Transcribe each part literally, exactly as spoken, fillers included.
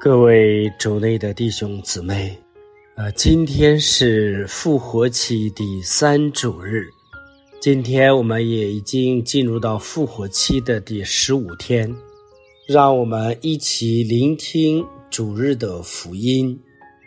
各位主内的弟兄姊妹，呃，今天是复活期第三主日，今天我们也已经进入到复活期的第十五天，让我们一起聆听主日的福音。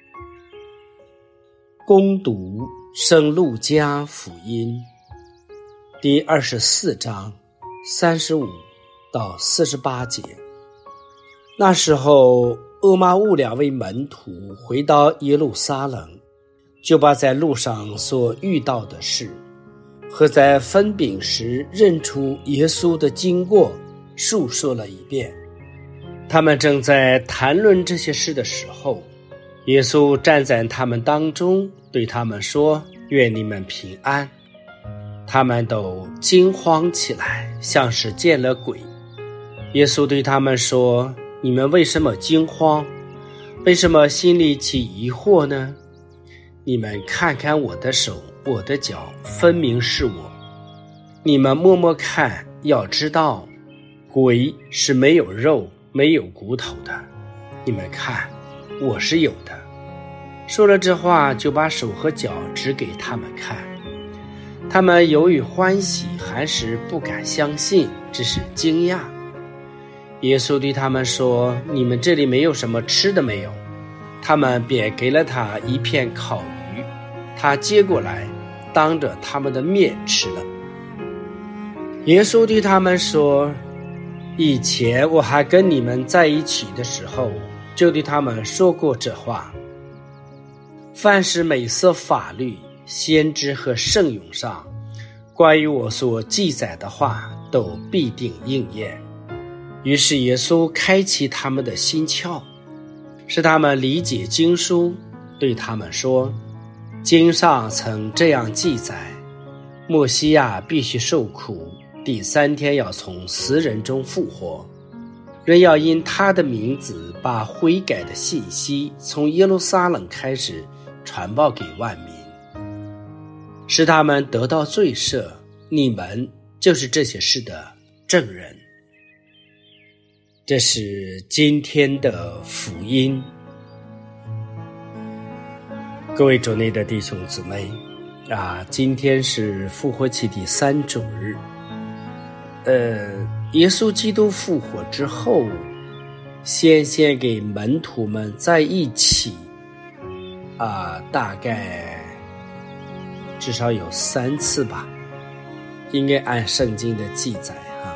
恭读圣路加福音第二十四章三十五到四十八节。那时候厄玛乌两位门徒回到耶路撒冷，就把在路上所遇到的事和在分饼时认出耶稣的经过述说了一遍。他们正在谈论这些事的时候，耶稣站在他们当中，对他们说：愿你们平安。他们都惊慌起来，像是见了鬼。耶稣对他们说：你们为什么惊慌？为什么心里起疑惑呢？你们看看我的手，我的脚，分明是我。你们摸摸看，要知道，鬼是没有肉，没有骨头的。你们看，我是有的。说了这话，就把手和脚指给他们看。他们由于欢喜，还是不敢相信，只是惊讶。耶稣对他们说：你们这里没有什么吃的没有？他们便给了他一片烤鱼，他接过来，当着他们的面吃了。耶稣对他们说：以前我还跟你们在一起的时候，就对他们说过这话。凡是美色法律、先知和圣咏上关于我所记载的话，都必定应验。于是耶稣开启他们的心窍，使他们理解经书，对他们说：经上曾这样记载，默西亚必须受苦，第三天要从死人中复活，人要因他的名字把悔改的信息从耶路撒冷开始传报给万民，使他们得到罪赦。你们就是这些事的证人。这是今天的福音。各位主内的弟兄姊妹啊，今天是复活期第三主日。呃，耶稣基督复活之后，先先给门徒们在一起啊，大概至少有三次吧，应该按圣经的记载。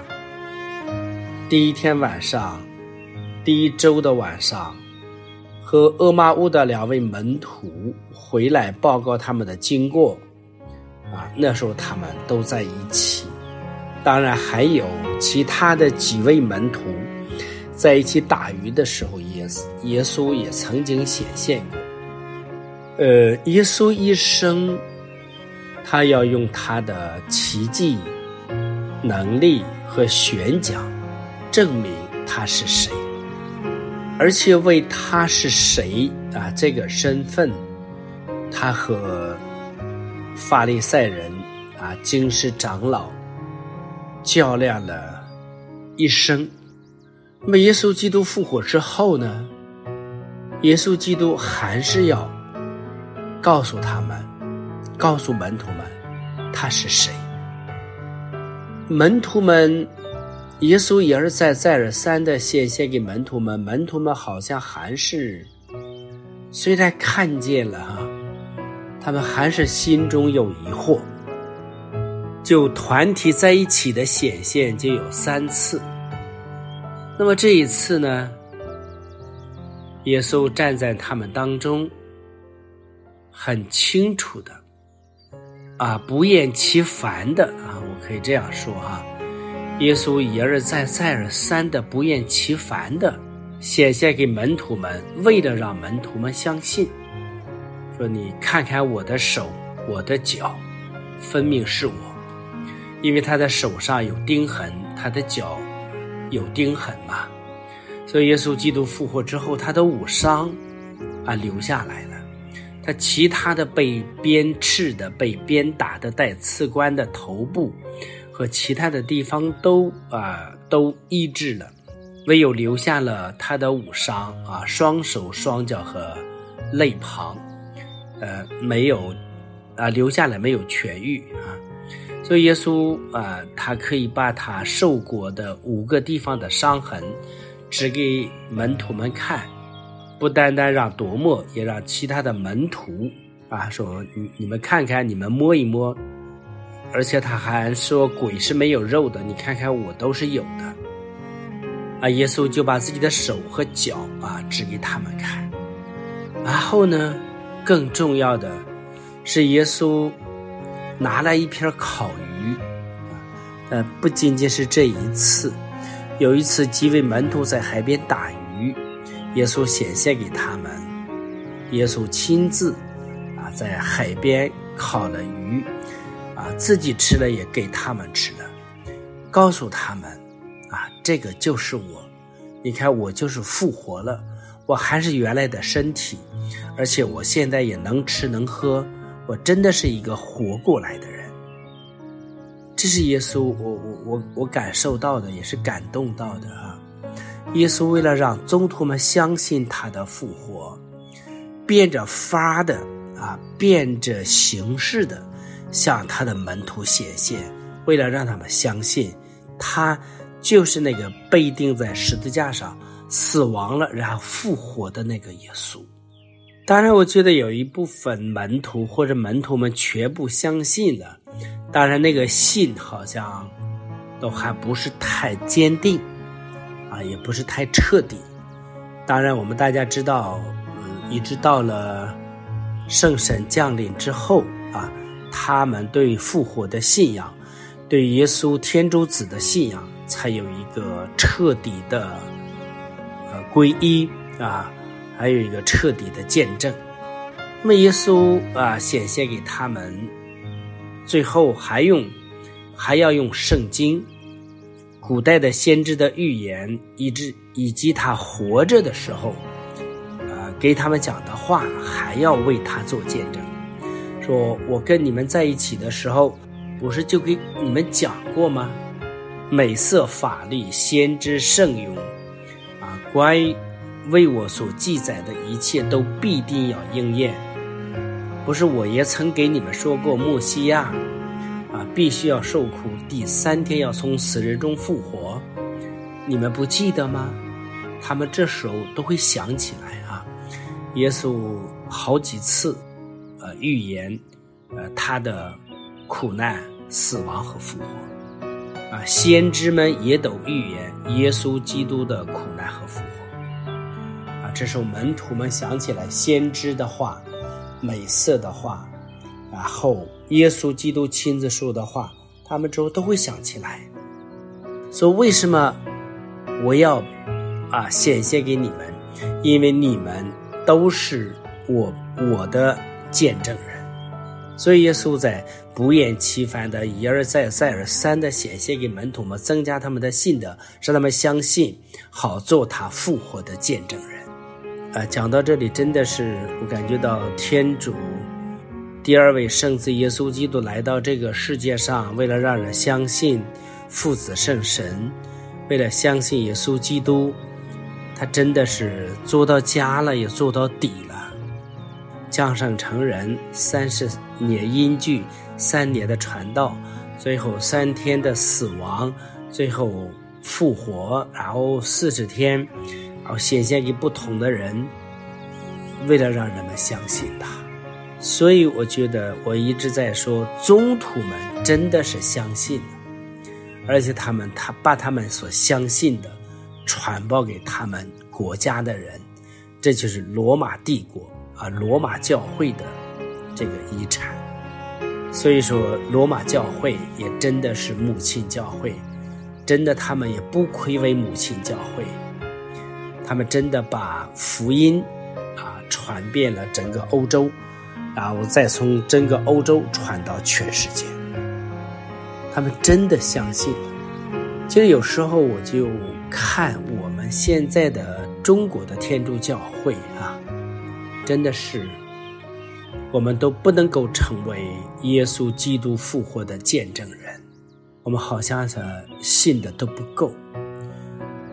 第一天晚上，第一周的晚上，和厄玛乌的两位门徒回来报告他们的经过啊，那时候他们都在一起。当然还有其他的几位门徒在一起打鱼的时候，耶稣耶稣也曾经显现过。呃，耶稣一生，他要用他的奇迹、能力和宣讲证明他是谁，而且为他是谁啊这个身份，他和法利赛人啊经师长老较量了一生。那么耶稣基督复活之后呢，耶稣基督还是要告诉他们，告诉门徒们他是谁。门徒们，耶稣一而再再而三的显现给门徒们，门徒们好像还是虽然看见了哈，他们还是心中有疑惑。就团体在一起的显现就有三次。那么这一次呢，耶稣站在他们当中，很清楚的啊，不厌其烦的啊，我可以这样说啊，耶稣一而再再而三的不厌其烦的显现给门徒们，为了让门徒们相信，说你看看我的手，我的脚，分明是我。因为他的手上有钉痕，他的脚有钉痕嘛，所以耶稣基督复活之后，他的武伤啊留下来了，他其他的被鞭笞的、被鞭打的、带刺冠的头部和其他的地方都啊都医治了， 唯有留下了他的五伤啊，双手双脚和肋旁，呃，没有啊，留下来没有痊愈啊。所以耶稣啊，他可以把他受过的五个地方的伤痕指给门徒们看，不单单让多默，也让其他的门徒啊说你你们看看，你们摸一摸，而且他还说鬼是没有肉的，你看看我都是有的啊。耶稣就把自己的手和脚啊指给他们看。然后呢，更重要的是耶稣拿了一片烤鱼，呃，不仅仅是这一次，有一次几位门徒在海边打鱼，耶稣显现给他们，耶稣亲自啊在海边烤了鱼，啊自己吃了也给他们吃了，告诉他们啊这个就是我，你看我就是复活了，我还是原来的身体，而且我现在也能吃能喝，我真的是一个活过来的人。这是耶稣我我我我感受到的，也是感动到的啊。耶稣为了让宗徒们相信他的复活，变着法的啊，变着形式的向他的门徒显现，为了让他们相信他就是那个被钉在十字架上死亡了然后复活的那个耶稣。当然我觉得有一部分门徒或者门徒们全部相信了，当然那个信好像都还不是太坚定啊，也不是太彻底。当然我们大家知道，嗯，一直到了圣神降临之后啊，他们对复活的信仰，对耶稣天主子的信仰才有一个彻底的呃皈依啊，还有一个彻底的见证。那么耶稣啊显现给他们，最后还用还要用圣经、古代的先知的预言，以及以及他活着的时候呃给他们讲的话，还要为他做见证，说我跟你们在一起的时候，不是就给你们讲过吗？美色法律先知圣咏啊，关于为我所记载的一切都必定要应验。不是我也曾给你们说过，默西亚啊必须要受苦，第三天要从死人中复活，你们不记得吗？他们这时候都会想起来啊，耶稣好几次呃预言呃他的苦难、死亡和复活啊，先知们也都预言耶稣基督的苦难和复活啊。这时候门徒们想起来先知的话、美色的话，然后耶稣基督亲自说的话，他们之后都会想起来。所以为什么我要啊显现给你们？因为你们都是我我的见证人。所以耶稣在不厌其烦的一而再再而三的显现给门徒们，增加他们的信德，使他们相信，好做他复活的见证人。啊，讲到这里真的是我感觉到天主第二位圣子耶稣基督来到这个世界上，为了让人相信父子圣神，为了相信耶稣基督，他真的是做到家了也做到底了，降生成人，三十年音具，三年的传道，最后三天的死亡，最后复活，然后四十天然后显现给不同的人，为了让人们相信他。所以我觉得我一直在说，宗徒们真的是相信了，而且他们他把他们所相信的传播给他们国家的人，这就是罗马帝国啊，罗马教会的这个遗产。所以说罗马教会也真的是母亲教会，真的他们也不愧为母亲教会，他们真的把福音啊传遍了整个欧洲，然后再从整个欧洲传到全世界，他们真的相信。其实有时候我就看我们现在的中国的天主教会啊，真的是我们都不能够成为耶稣基督复活的见证人，我们好像是信的都不够。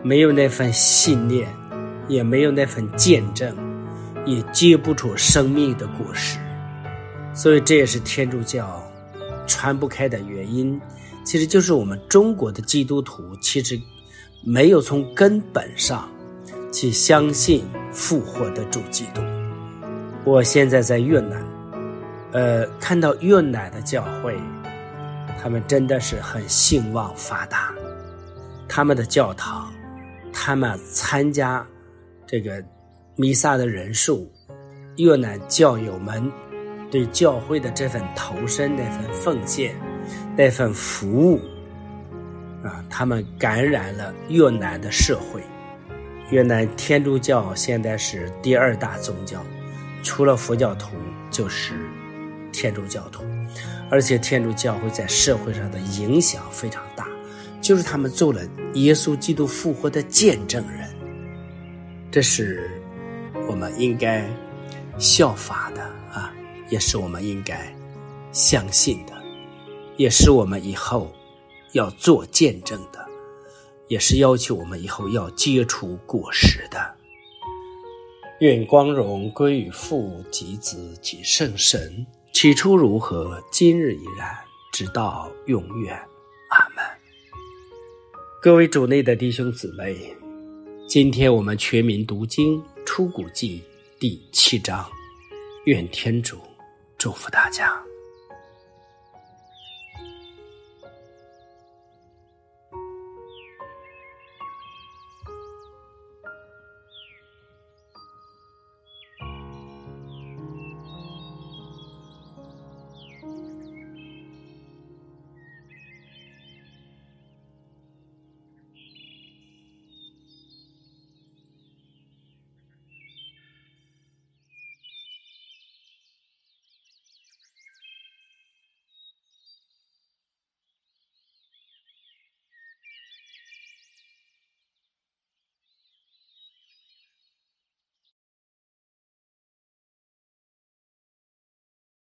没有那份信念，也没有那份见证，也结不出生命的果实。所以这也是天主教传不开的原因，其实就是我们中国的基督徒其实没有从根本上去相信复活的主基督。我现在在越南，呃，看到越南的教会，他们真的是很兴旺发达，他们的教堂，他们参加这个弥撒的人数，越南教友们对教会的这份投身、那份奉献、那份服务啊，他们感染了越南的社会。越南天主教现在是第二大宗教，除了佛教徒就是天主教徒，而且天主教会在社会上的影响非常大，就是他们做了耶稣基督复活的见证人。这是我们应该效法的啊，也是我们应该相信的，也是我们以后要做见证的，也是要求我们以后要结出果实的。愿光荣归于父及子及圣神，起初如何，今日依然，直到永远。阿们。各位主内的弟兄姊妹，今天我们全民读经出谷记第七章，愿天主祝福大家。